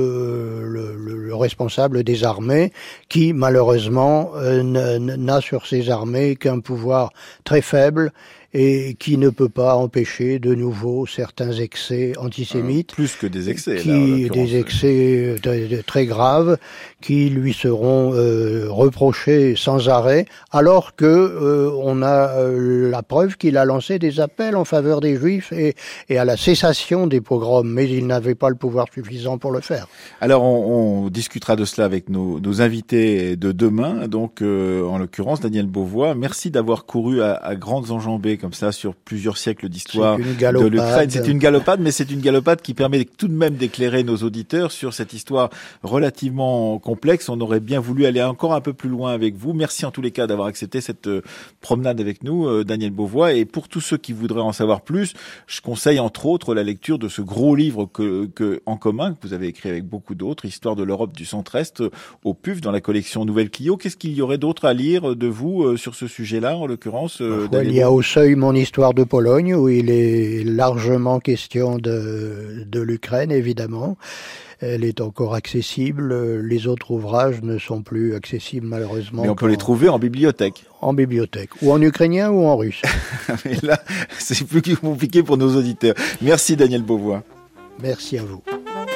le responsable des armées, qui malheureusement n'a sur ses armées qu'un pouvoir très faible, et qui ne peut pas empêcher de nouveau certains excès antisémites. Plus que des excès, des excès très graves, qui lui seront reprochés sans arrêt, alors que on a la preuve qu'il a lancé des appels en faveur des Juifs et à la cessation des pogroms, mais il n'avait pas le pouvoir suffisant pour le faire. Alors on discutera de cela avec nos invités de demain, donc en l'occurrence Daniel Beauvois. Merci d'avoir couru à grandes enjambées comme ça sur plusieurs siècles d'histoire de l'Ukraine. C'est une galopade, mais c'est une galopade qui permet tout de même d'éclairer nos auditeurs sur cette histoire relativement complexe. On aurait bien voulu aller encore un peu plus loin avec vous. Merci en tous les cas d'avoir accepté cette promenade avec nous, Daniel Beauvois. Et pour tous ceux qui voudraient en savoir plus, je conseille entre autres la lecture de ce gros livre En commun, que vous avez écrit avec beaucoup d'autres, Histoire de l'Europe du Centre-Est, au PUF, dans la collection Nouvelle Clio. Qu'est-ce qu'il y aurait d'autre à lire de vous sur ce sujet-là, en l'occurrence, il y a Au Seuil mon histoire de Pologne, où il est largement question de l'Ukraine, évidemment. Elle est encore accessible. Les autres ouvrages ne sont plus accessibles, malheureusement. Mais on peut les trouver en bibliothèque. En bibliothèque. Ou en ukrainien ou en russe. Mais là, c'est plus compliqué pour nos auditeurs. Merci Daniel Beauvois. Merci à vous.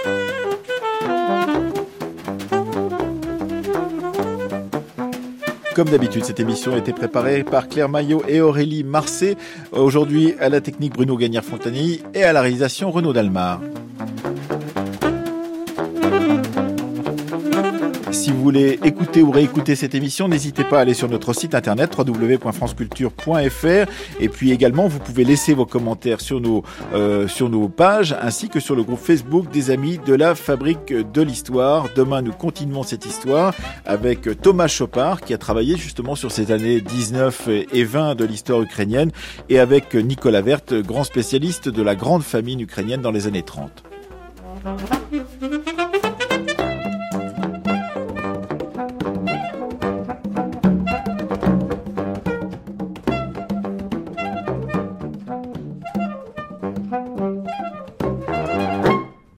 Comme d'habitude, cette émission a été préparée par Claire Maillot et Aurélie Marcet. Aujourd'hui, à la technique Bruno Gagnard-Fontani et à la réalisation Renaud Dalmar. Si vous voulez écouter ou réécouter cette émission, n'hésitez pas à aller sur notre site internet www.franceculture.fr et puis également vous pouvez laisser vos commentaires sur nos pages ainsi que sur le groupe Facebook des Amis de la Fabrique de l'Histoire. Demain, nous continuons cette histoire avec Thomas Chopard qui a travaillé justement sur ces années 19 et 20 de l'histoire ukrainienne et avec Nicolas Werth, grand spécialiste de la grande famine ukrainienne dans les années 30.